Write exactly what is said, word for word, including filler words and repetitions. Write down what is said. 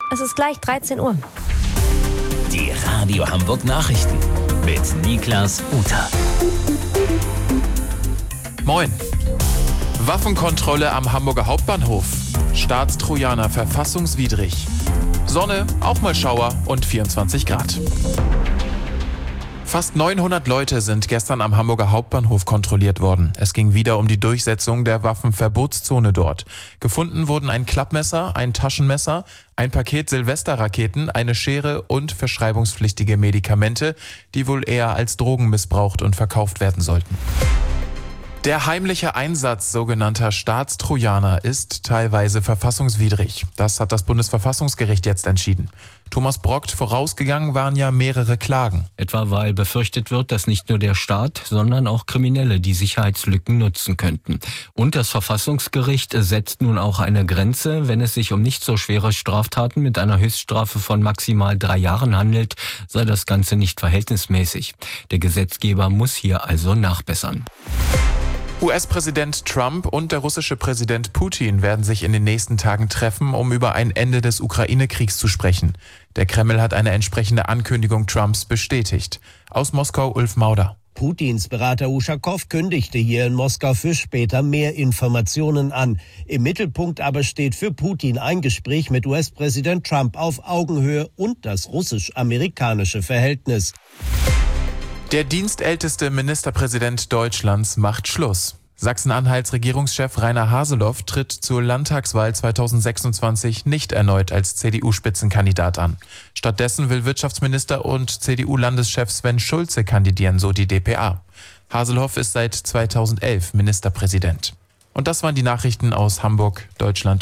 Es ist gleich dreizehn Uhr. Die Radio Hamburg Nachrichten mit Niklas Uter. Moin. Waffenkontrolle am Hamburger Hauptbahnhof. Staatstrojaner verfassungswidrig. Sonne, auch mal Schauer und vierundzwanzig Grad. Fast neunhundert Leute sind gestern am Hamburger Hauptbahnhof kontrolliert worden. Es ging wieder um die Durchsetzung der Waffenverbotszone dort. Gefunden wurden ein Klappmesser, ein Taschenmesser, ein Paket Silvesterraketen, eine Schere und verschreibungspflichtige Medikamente, die wohl eher als Drogen missbraucht und verkauft werden sollten. Der heimliche Einsatz sogenannter Staatstrojaner ist teilweise verfassungswidrig. Das hat das Bundesverfassungsgericht jetzt entschieden. Thomas Brockt, vorausgegangen waren ja mehrere Klagen. Etwa weil befürchtet wird, dass nicht nur der Staat, sondern auch Kriminelle die Sicherheitslücken nutzen könnten. Und das Verfassungsgericht setzt nun auch eine Grenze. Wenn es sich um nicht so schwere Straftaten mit einer Höchststrafe von maximal drei Jahren handelt, sei das Ganze nicht verhältnismäßig. Der Gesetzgeber muss hier also nachbessern. U S-Präsident Trump und der russische Präsident Putin werden sich in den nächsten Tagen treffen, um über ein Ende des Ukraine-Kriegs zu sprechen. Der Kreml hat eine entsprechende Ankündigung Trumps bestätigt. Aus Moskau Ulf Mauder. Putins Berater Uschakow kündigte hier in Moskau für später mehr Informationen an. Im Mittelpunkt aber steht für Putin ein Gespräch mit U S-Präsident Trump auf Augenhöhe und das russisch-amerikanische Verhältnis. Der dienstälteste Ministerpräsident Deutschlands macht Schluss. Sachsen-Anhalts Regierungschef Rainer Haseloff tritt zur Landtagswahl zweitausendsechsundzwanzig nicht erneut als C D U-Spitzenkandidat an. Stattdessen will Wirtschaftsminister und C D U-Landeschef Sven Schulze kandidieren, so die d P A. Haseloff ist seit zweitausendelf Ministerpräsident. Und das waren die Nachrichten aus Hamburg, Deutschland.